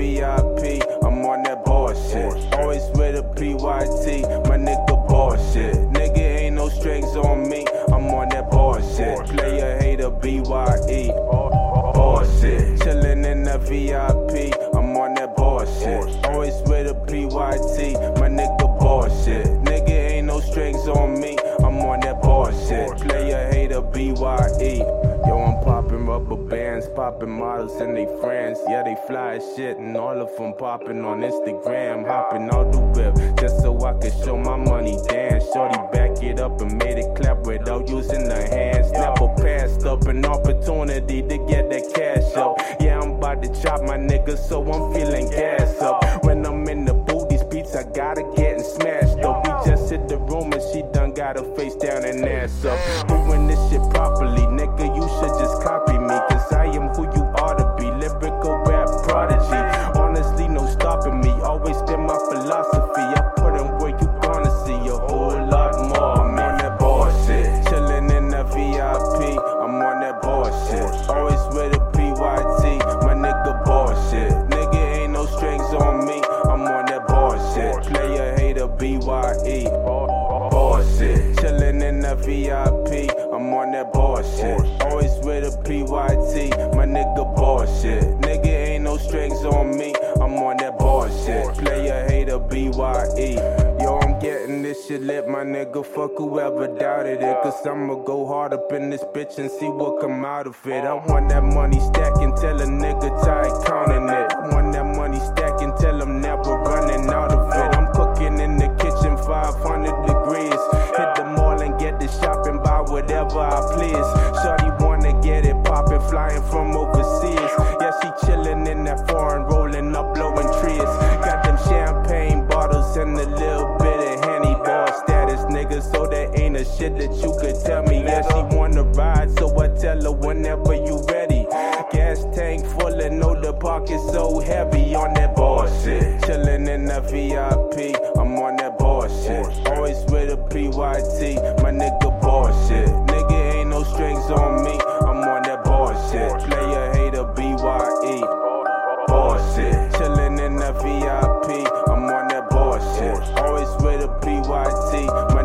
VIP, I'm on that bullshit. Always with a PYT, my nigga bullshit. Nigga ain't no strings on me, I'm on that bullshit. Player hater BYE, bullshit. Chillin' in the VIP, I'm on that bullshit. Always with a PYT, my nigga bullshit. Nigga ain't no strings on me, I'm on that bullshit. Player hater BYE. Yo, I'm poppin' rubber bands, poppin' models and they friends. Yeah, they fly as shit and all of them poppin' on Instagram. Hoppin' out the whip just so I can show my money dance. Shorty back it up and made it clap without using her hands. Never passed up an opportunity to get that cash up. Yeah, I'm about to chop my nigga, so I'm feeling gas up. When I'm in the booth, these beats I gotta get and smashed up. We just hit the room and she done got her face down and ass up. Doing this shit properly, nigga, you should just copy me, cause I am who you ought to be. Lyrical rap prodigy, honestly no stopping me. Always been my philosophy, I put in where you gonna see a whole lot more. I'm on that bullshit, chillin' in the VIP, I'm on that bullshit. Always with a PYT, my nigga bullshit. Nigga ain't no strings on me, I'm on that bullshit. Player hater BYE, bullshit. Chillin' in the VIP, I'm on that bullshit. Always with a PYT, my nigga bullshit. Nigga ain't no strings on me, I'm on that bullshit. Player hater BYE. Yo, I'm getting this shit lit, my nigga. Fuck whoever doubted it, cause I'ma go hard up in this bitch and see what come out of it. I want that money stacking till a nigga tired counting it. I want that money stacking till I'm never running out of it. I'm cooking in the kitchen 500 degrees. Hit the mall and get the shopping, buy whatever I please. Shorty wanna get it poppin', flying from overseas. Yeah, she chillin' in that foreign, rolling up, blowing trees. Got them champagne bottles and a little bit of Henny, ball status, nigga, so there ain't a shit that you could tell me. Yeah, she wanna ride, so I tell her whenever you ready. Gas tank full and know the pocket so heavy on that bullshit. Chillin' in the VIP, I'm on that bullshit. Always with a PYT, my nigga bullshit. Nigga ain't no strings on me, I'm on that bullshit. Player hater BYE, bullshit. Chillin' in the VIP, I'm on that bullshit. Always with a PYT, my